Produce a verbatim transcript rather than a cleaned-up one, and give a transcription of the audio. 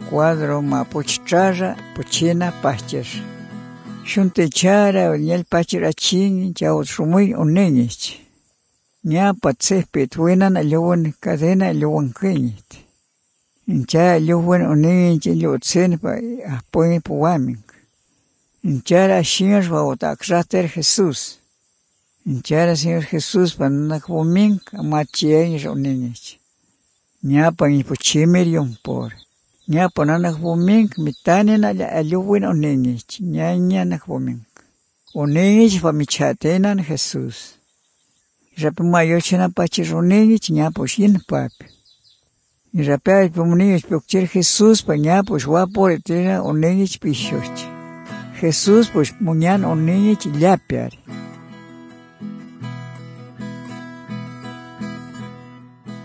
cuadro ma puchtrara puchina pachir. Shuntechara niel pachirachin chao sumuy unenich. Nya patsepit winan aluwan cadena aluwan kinyit. Incha aluwan unenich ilutzen pa apoy puwaming. Inchara Señor bautakrater Jesús. Inchara Señor Jesús panakbuming amachien unenich. Nya panipuchimer yompor. Nya pananakbuming mitanin aluwan unenich. Nya nya nakbuming. Unenich pamichatenan Jesús. Rapimayochena pachirunenich nya poshin papi. Y rapea pumunich pukchir Jesús pa nya pues guapo etena unenich pishoch. Jesús pues muñan unenich llapiar.